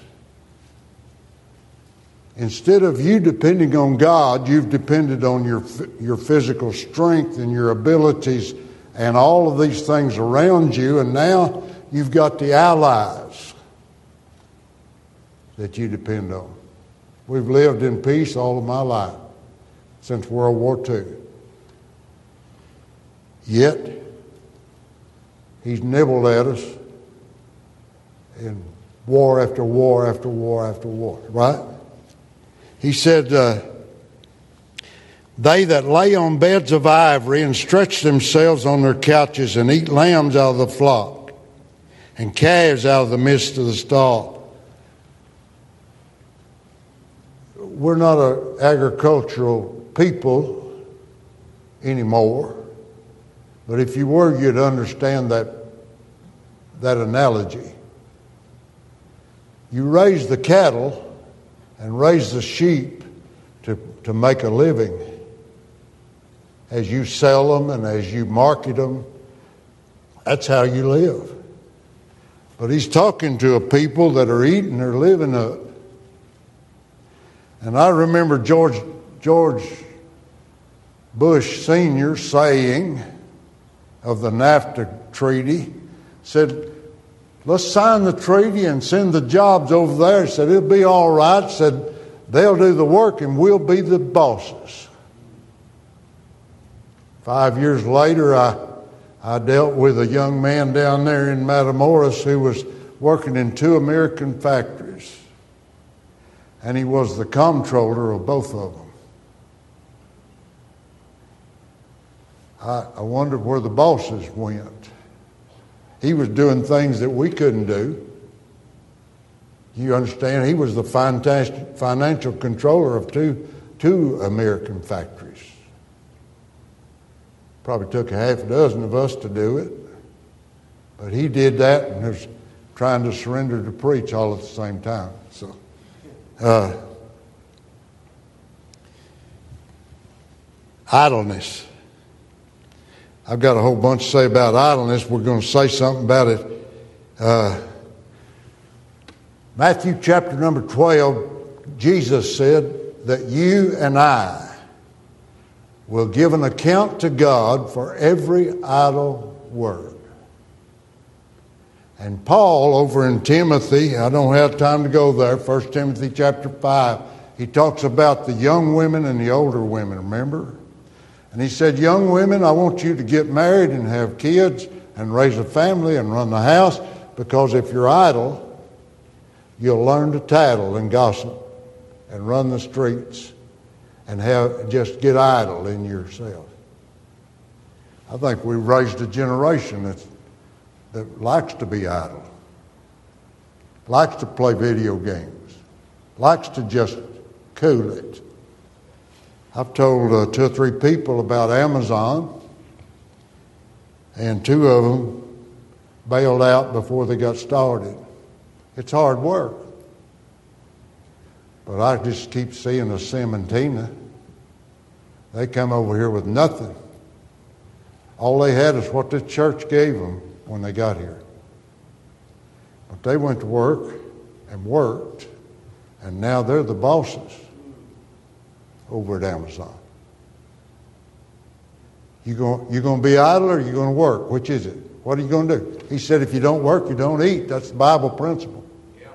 Instead of you depending on God, you've depended on your physical strength and your abilities and all of these things around you, and now you've got the allies that you depend on. We've lived in peace all of my life, since World War II. Yet, he's nibbled at us in war after war after war after war, right? He said, they that lay on beds of ivory and stretch themselves on their couches and eat lambs out of the flock and calves out of the midst of the stall. We're not an agricultural people anymore, but if you were, you'd understand that analogy. You raise the cattle and raise the sheep to make a living. As you sell them and as you market them, that's how you live. But he's talking to a people that are eating or living up. And I remember George Bush Sr. saying of the NAFTA treaty, said, let's sign the treaty and send the jobs over there. He said, it'll be all right. Said, they'll do the work and we'll be the bosses. 5 years later, I dealt with a young man down there in Matamoros who was working in 2 American factories. And he was the comptroller of both of them. I wondered where the bosses went. He was doing things that we couldn't do. You understand? He was the financial controller of two American factories. Probably took a half a dozen of us to do it. But he did that and was trying to surrender to preach all at the same time. So, idleness. I've got a whole bunch to say about idleness. We're going to say something about it. Matthew chapter number 12, Jesus said that you and I will give an account to God for every idle word. And Paul over in Timothy, I don't have time to go there, 1 Timothy chapter 5, he talks about the young women and the older women, remember? And he said, young women, I want you to get married and have kids and raise a family and run the house, because if you're idle, you'll learn to tattle and gossip and run the streets and just get idle in yourself. I think we've raised a generation that likes to be idle, likes to play video games, likes to just cool it. I've told 2 or 3 people about Amazon, and 2 of them bailed out before they got started. It's hard work. But I just keep seeing a Sim and Tina. They come over here with nothing. All they had is what the church gave them when they got here. But they went to work and worked, and now they're the bosses over at Amazon. You going to be idle or you going to work? Which is it? What are you going to do? He said if you don't work, you don't eat. That's the Bible principle. Yeah.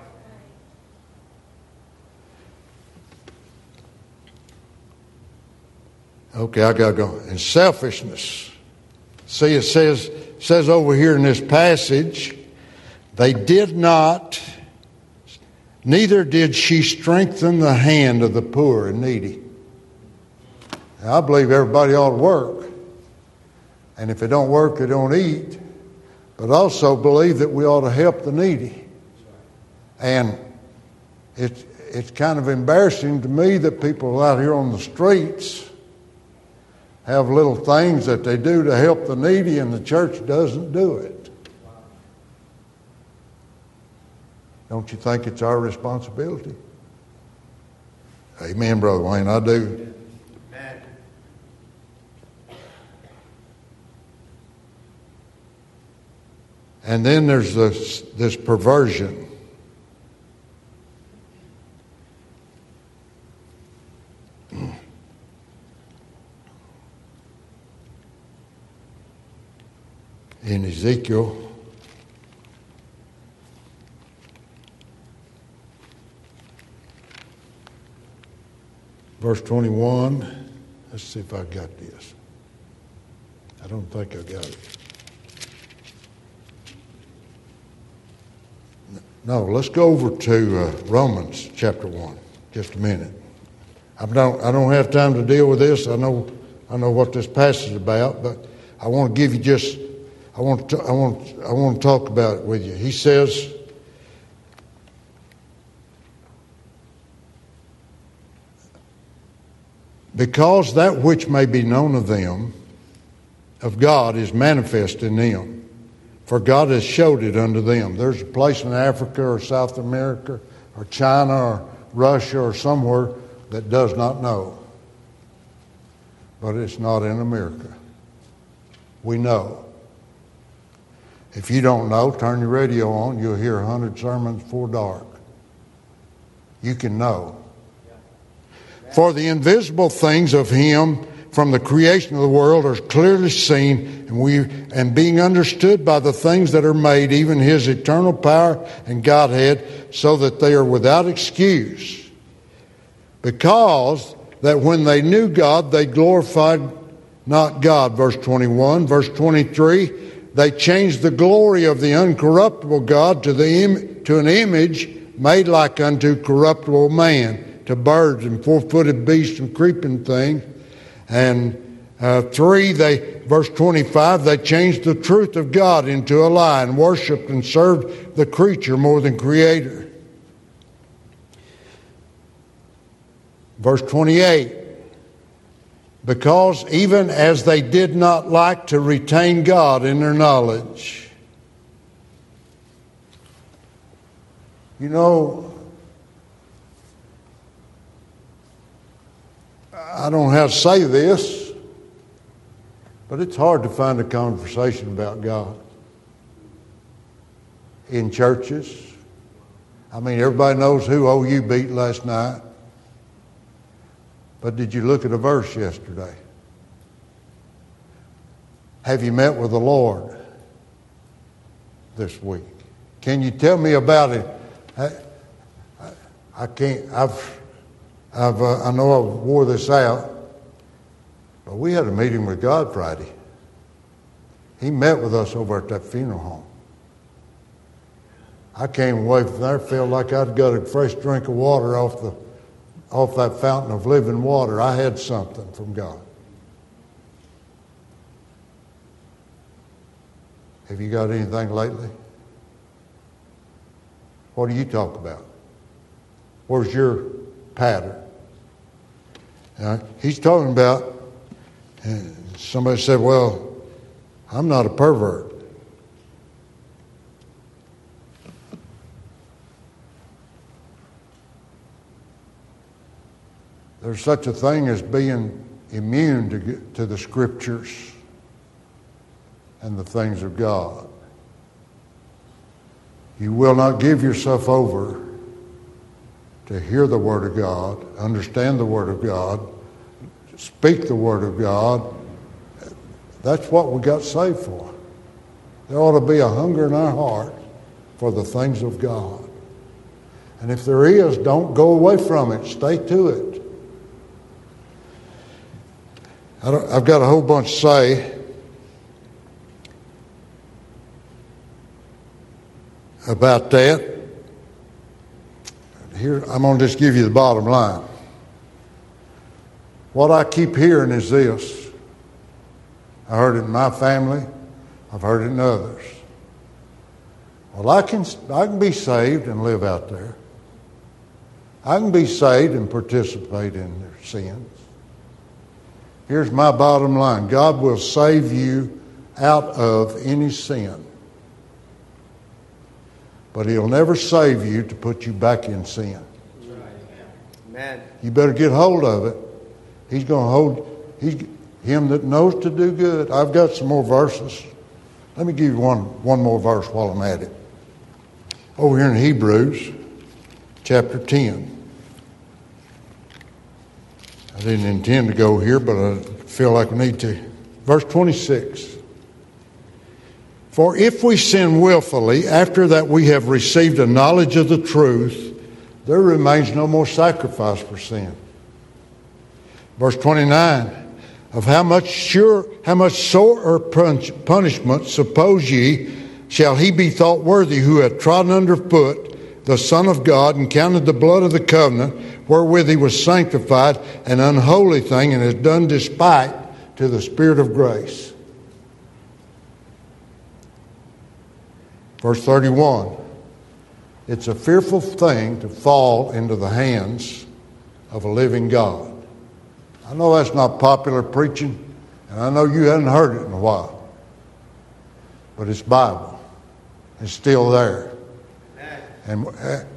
Okay, I got to go. And selfishness. See, it says over here in this passage, they did not, neither did she strengthen the hand of the poor and needy. Now, I believe everybody ought to work. And if they don't work, they don't eat. But also believe that we ought to help the needy. And it's kind of embarrassing to me that people out here on the streets have little things that they do to help the needy and the church doesn't do it. Don't you think it's our responsibility? Amen, Brother Wayne, I do. And then there's this perversion. In Ezekiel, verse 21. Let's see if I got this. I don't think I got it. No, let's go over to Romans chapter 1. Just a minute. I don't have time to deal with this. I know what this passage is about, but I want to give you just. I want to talk about it with you. He says, because that which may be known of them, of God, is manifest in them. For God has showed it unto them. There's a place in Africa or South America or China or Russia or somewhere that does not know. But it's not in America. We know. If you don't know, turn your radio on. You'll hear 100 sermons before dark. You can know. For the invisible things of Him, from the creation of the world are clearly seen, and being understood by the things that are made, even his eternal power and Godhead, so that they are without excuse. Because that when they knew God, they glorified not God. Verse 21. Verse 23, they changed the glory of the uncorruptible God to an image made like unto corruptible man, to birds and four-footed beasts and creeping things. And verse 25, they changed the truth of God into a lie and worshipped and served the creature more than Creator. Verse 28, because even as they did not like to retain God in their knowledge. You know, I don't know how to say this, but it's hard to find a conversation about God in churches. I mean, everybody knows who OU beat last night. But did you look at a verse yesterday? Have you met with the Lord this week? Can you tell me about it? I can't. I know I wore this out, but we had a meeting with God Friday. He met with us over at that funeral home. I came away from there, felt like I'd got a fresh drink of water off that fountain of living water. I had something from God. Have you got anything lately? What do you talk about? Where's your pattern? He's talking about, somebody said, well, I'm not a pervert. There's such a thing as being immune to the Scriptures and the things of God. You will not give yourself over to hear the Word of God, understand the Word of God, speak the Word of God. That's what we got saved for. There ought to be a hunger in our heart for the things of God. And if there is, don't go away from it. Stay to it. I've got a whole bunch to say about that. Here, I'm going to just give you the bottom line. What I keep hearing is this. I heard it in my family. I've heard it in others. Well, I can be saved and live out there. I can be saved and participate in their sins. Here's my bottom line. God will save you out of any sin. But He'll never save you to put you back in sin. Amen. You better get hold of it. He's going to hold him that knows to do good. I've got some more verses. Let me give you one more verse while I'm at it. Over here in Hebrews, chapter 10. I didn't intend to go here, but I feel like I need to. Verse 26. For if we sin willfully, after that we have received a knowledge of the truth, there remains no more sacrifice for sin. Verse 29. Of how much sore punishment, suppose ye, shall he be thought worthy who hath trodden under foot the Son of God, and counted the blood of the covenant, wherewith he was sanctified, an unholy thing, and has done despite to the Spirit of grace. Verse 31. It's a fearful thing to fall into the hands of a living God. I know that's not popular preaching, and I know you haven't heard it in a while. But it's Bible. It's still there. And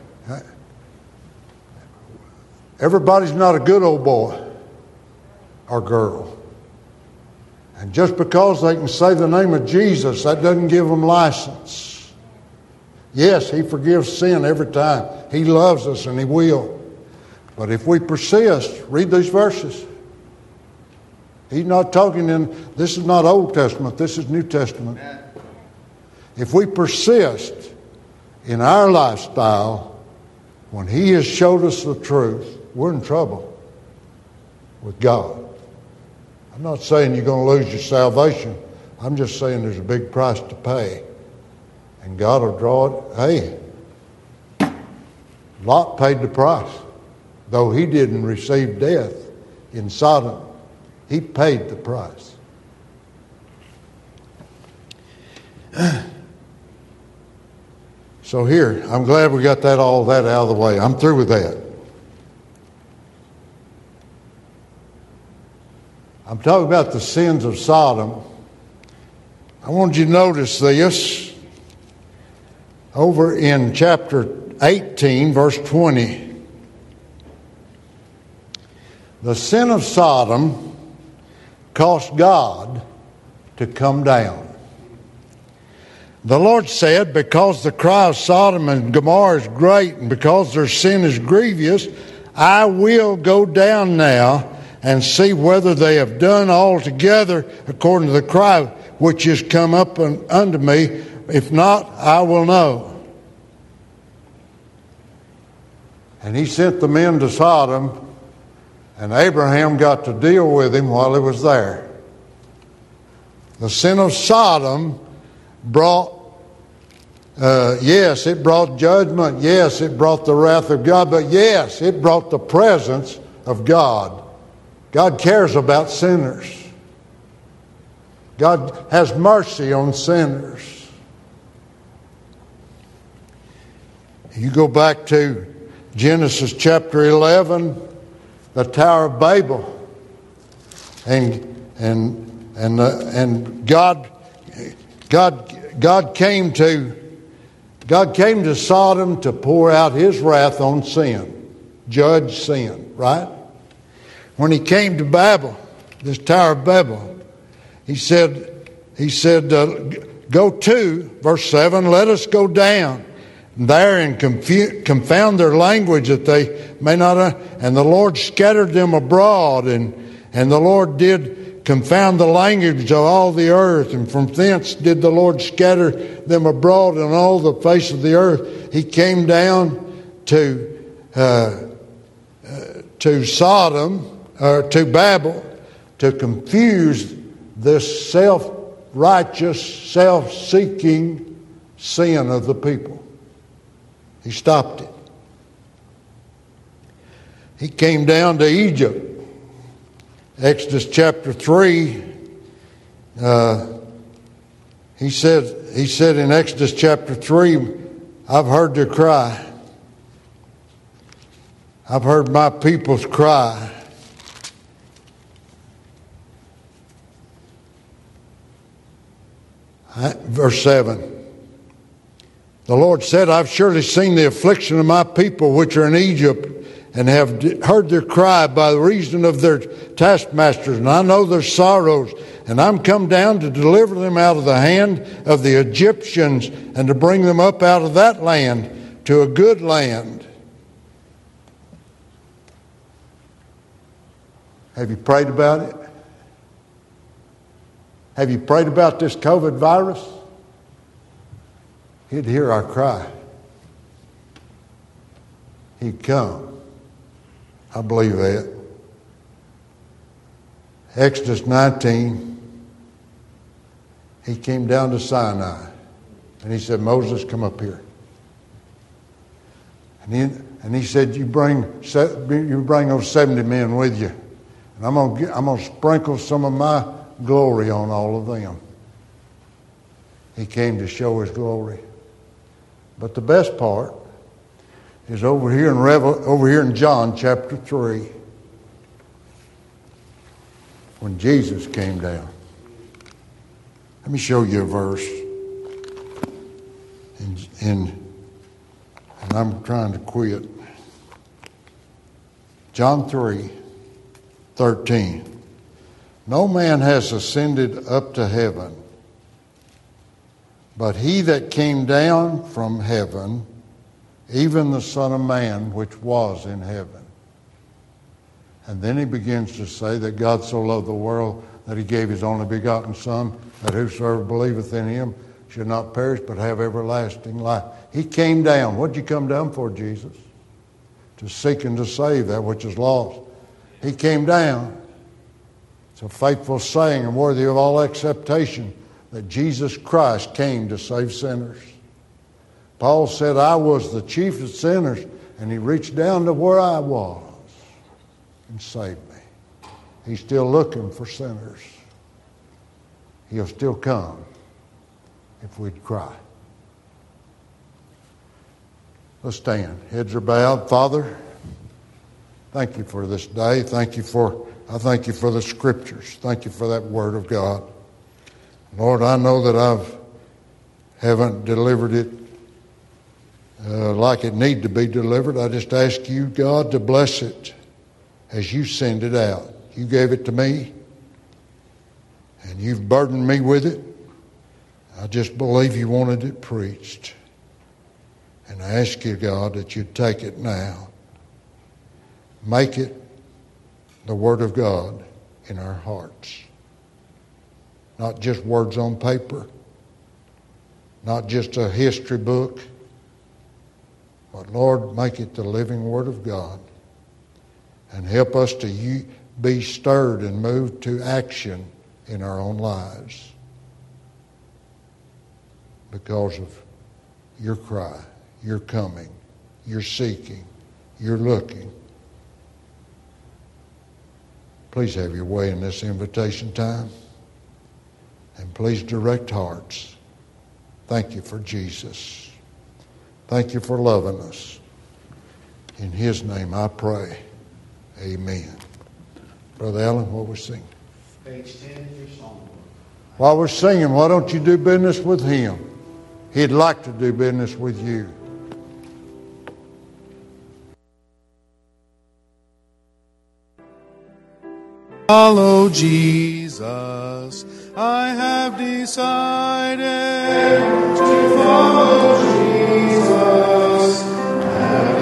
everybody's not a good old boy or girl. And just because they can say the name of Jesus, that doesn't give them license. Yes, He forgives sin every time. He loves us and He will. But if we persist, read these verses. He's not talking this is not Old Testament, this is New Testament. Amen. If we persist in our lifestyle, when He has showed us the truth, we're in trouble with God. I'm not saying you're going to lose your salvation. I'm just saying there's a big price to pay. And God will draw it. Hey, Lot paid the price. Though he didn't receive death in Sodom, he paid the price. So here, I'm glad we got all that out of the way. I'm through with that. I'm talking about the sins of Sodom. I want you to notice this over in chapter 18, verse 20. The sin of Sodom caused God to come down. The Lord said, because the cry of Sodom and Gomorrah is great, and because their sin is grievous, I will go down now and see whether they have done altogether according to the cry which is come up unto me. If not, I will know. And He sent the men to Sodom, and Abraham got to deal with him while he was there. The sin of Sodom brought, yes, it brought judgment. Yes, it brought the wrath of God. But yes, it brought the presence of God. God cares about sinners. God has mercy on sinners. You go back to Genesis chapter 11, the Tower of Babel, and God came to Sodom to pour out His wrath on sin, judge sin, right? When He came to Babel, this Tower of Babel, He said, go to, verse 7, let us go down there and confound their language that they may not. And the Lord scattered them abroad, and the Lord did confound the language of all the earth, and from thence did the Lord scatter them abroad on all the face of the earth. He came down to Sodom, or to Babel, to confuse this self-righteous, self-seeking sin of the people. He stopped it. He came down to Egypt. Exodus chapter 3, he said in Exodus chapter 3, I've heard their cry. I've heard my people's cry. Verse 7. The Lord said, I've surely seen the affliction of my people which are in Egypt, and have heard their cry by reason of their taskmasters, and I know their sorrows, and I'm come down to deliver them out of the hand of the Egyptians, and to bring them up out of that land to a good land. Have you prayed about it? Have you prayed about this COVID virus? He'd hear our cry. He'd come. I believe that. Exodus 19, He came down to Sinai, and He said, Moses, come up here. And he said, you bring those 70 men with you, and I'm going to sprinkle some of my glory on all of them. He came to show His glory. But the best part is over here in John chapter 3, when Jesus came down. Let me show you a verse. And I'm trying to quit. John 3:13. No man has ascended up to heaven, but He that came down from heaven, even the Son of Man which was in heaven. And then he begins to say that God so loved the world that he gave his only begotten Son, that whosoever believeth in him should not perish but have everlasting life. He came down. What did you come down for, Jesus? To seek and to save that which is lost. He came down. It's a faithful saying and worthy of all acceptation that Jesus Christ came to save sinners. Paul said, I was the chief of sinners, and he reached down to where I was and saved me. He's still looking for sinners. He'll still come if we'd cry. Let's stand. Heads are bowed. Father, thank you for this day. I thank you for the Scriptures. Thank you for that Word of God. Lord, I know that I haven't delivered it like it need to be delivered. I just ask you, God, to bless it as you send it out. You gave it to me, and you've burdened me with it. I just believe you wanted it preached. And I ask you, God, that you'd take it now. Make it the Word of God in our hearts. Not just words on paper, not just a history book, but Lord, make it the living Word of God. And help us to be stirred and moved to action in our own lives because of your cry, your coming, your seeking, your looking. Please have your way in this invitation time. And please direct hearts. Thank you for Jesus. Thank you for loving us. In his name I pray. Amen. Brother Allen, what we're singing? Page 10 of your song. While we're singing, why don't you do business with him? He'd like to do business with you. Follow Jesus. I have decided to follow Jesus. I have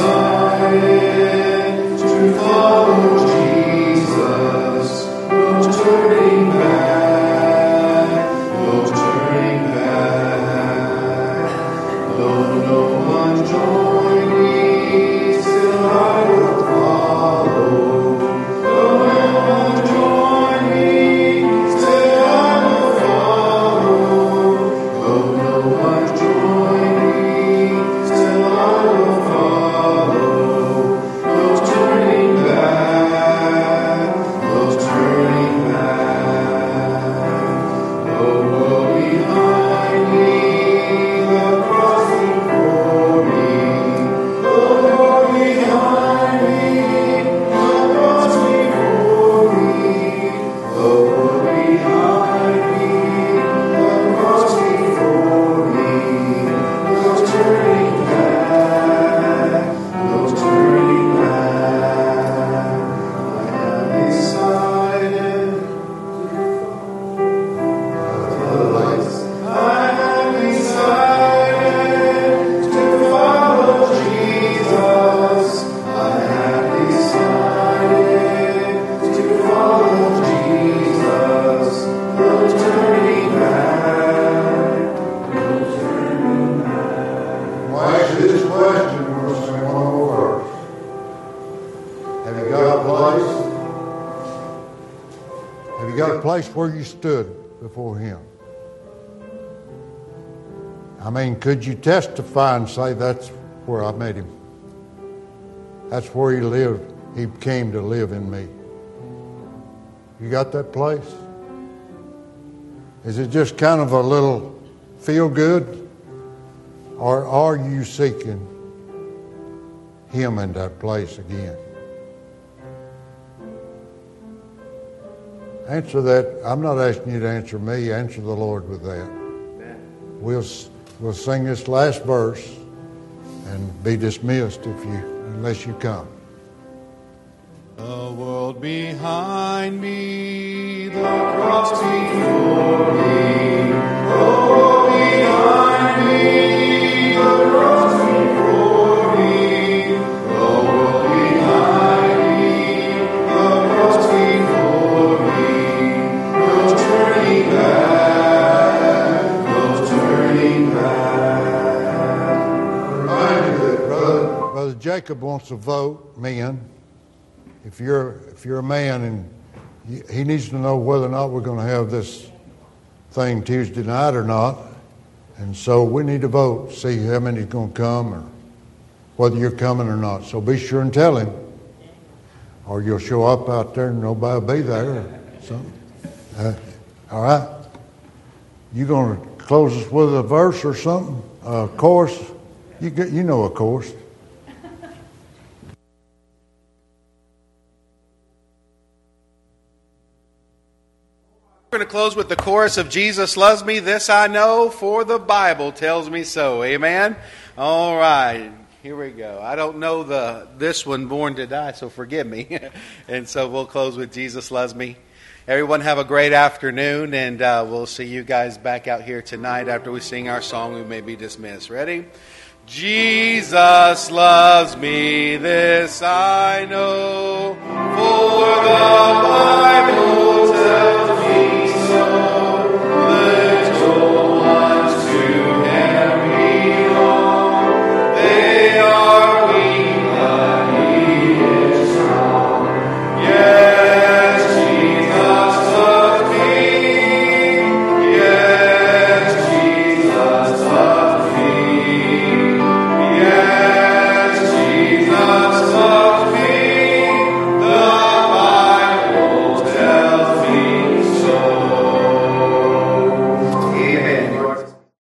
decided to follow Jesus. No turning back, no turning back. Though no one join me, still I will follow. Though no one join me, still I will follow. Though no one join me, still I will follow. No turning back, no turning back. The world behind me, the cross before me. The world behind me, the cross before me. The world behind me, the cross before me. No turning back, no turning back. I have decided to follow Jesus. I have decided to follow Jesus. No turning back, no turning back. Well, ask you this question. We'll sing one more verse. Have you got a place? Have you got a place where you stood before him? I mean, could you testify and say, that's where I met him? That's where he lived. He came to live in me. You got that place? Is it just kind of a little feel good? Or are you seeking him in that place again? Answer that. I'm not asking you to answer me. Answer the Lord with that. We'll sing this last verse and be dismissed unless you come. The world behind me, the cross before me. The world behind me, the cross before me. The world behind me, Jacob wants to vote, men. If you're a man and he needs to know whether or not we're going to have this thing Tuesday night or not. And so we need to vote, see how many's going to come or whether you're coming or not. So be sure and tell him. Or you'll show up out there and nobody will be there or something. All right? You going to close us with a verse or something? A chorus? You know a chorus. We're going to close with the chorus of Jesus Loves Me, This I Know, for the Bible tells me so. Amen? All right. Here we go. I don't know this one, Born to Die, so forgive me. And so we'll close with Jesus Loves Me. Everyone have a great afternoon, and we'll see you guys back out here tonight after we sing our song. We may be dismissed. Ready? Jesus loves me, this I know,